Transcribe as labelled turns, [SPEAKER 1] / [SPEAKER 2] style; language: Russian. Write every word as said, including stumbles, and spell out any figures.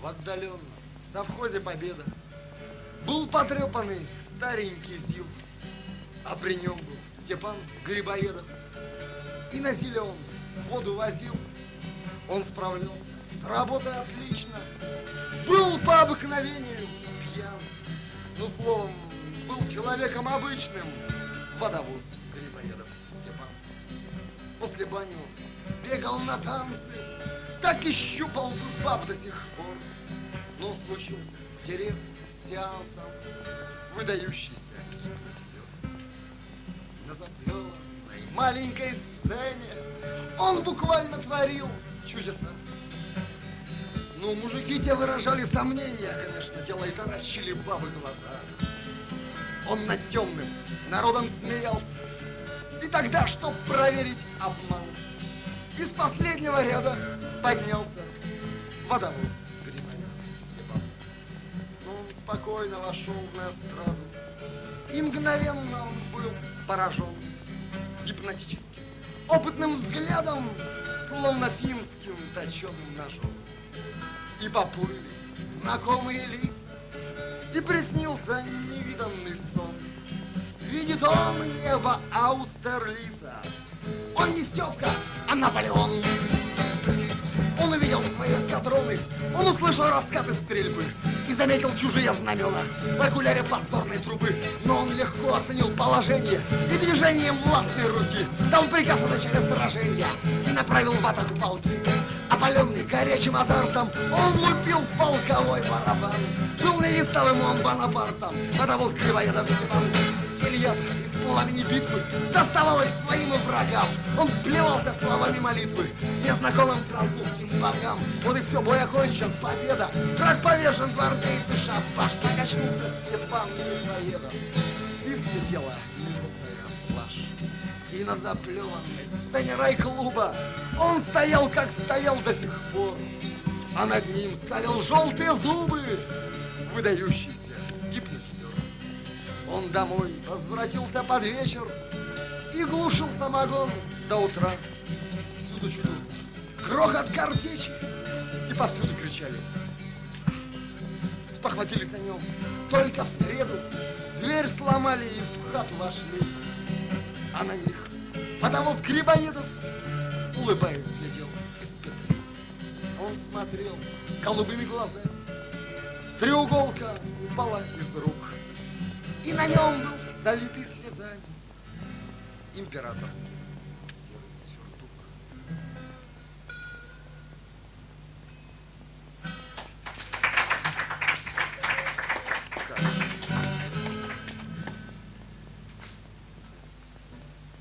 [SPEAKER 1] отдаленно, в совхозе «Победа» был потрепанный старенький ЗИЛ, а при нем был Степан Грибоедов. И на ЗИЛе он воду возил, он справлялся с работой отлично, был по обыкновению пьян, ну, словом, был человеком обычным, водовоз Грибоедов Степан. После бани он бегал на танцы, так и щупал бы баб до сих пор. Но случился в деревне с сеансом выдающийся гипнотизер. На заплеванной маленькой сцене он буквально творил чудеса. Ну, мужики те выражали сомнения, конечно, дело и таращили бабы глаза. Он над темным народом смеялся. И тогда, чтоб проверить обман, из последнего ряда поднялся водовоз Грибоедов Степан. Но он спокойно вошел на эстраду, и мгновенно он был поражен гипнотическим, опытным взглядом, словно финским точеным ножом. И поплыли знакомые лица, и приснился невиданный сон. Видит он небо Аустерлица. Он не Степка, а Наполеон. Он увидел свои эскадроны, он услышал раскаты стрельбы и заметил чужие знамена в окуляре подзорной трубы. Но он легко оценил положение и движением властной руки дал приказ о начале сражения и направил в атаку полки. Опаленный горячим азартом, он лупил полковой барабан. Был неистовым он Бонапартом, водовоз Грибоедов Степан. Илья из пламени битвы доставалось своим врагам. Он плевался словами молитвы незнакомым французским богам. Вот и все, бой окончен, победа. Враг повешен, гвардейцы шабаш. Покачнулся Степан Грибоедов, и слетела минутная флаш. И на заплеванной сцене рай-клуба он стоял, как стоял до сих пор, а над ним скалил желтые зубы выдающийся гипнотизер. Он домой возвратился под вечер и глушил самогон до утра. Всюду чудился грохот картечи, и повсюду кричали. Спохватились о нем только в среду, дверь сломали и в хату вошли, а на них водовоз Грибоедов, улыбаясь, глядел из петли. Он смотрел голубыми глазами, треуголка упала из рук, и на нем был залитый слезами императорский